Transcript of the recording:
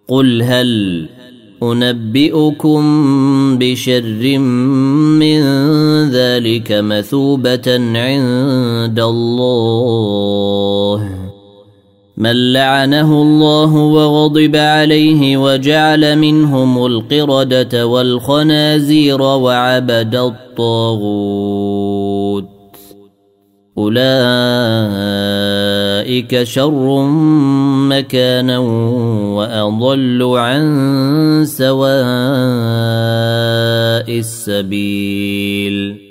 قل هل أنبئكم بشر من ذلك مثوبة عند الله من لعنه الله وغضب عليه وجعل منهم القردة والخنازير وعبد الطاغوت أولئك شر مكانا وأضل عن سواء السبيل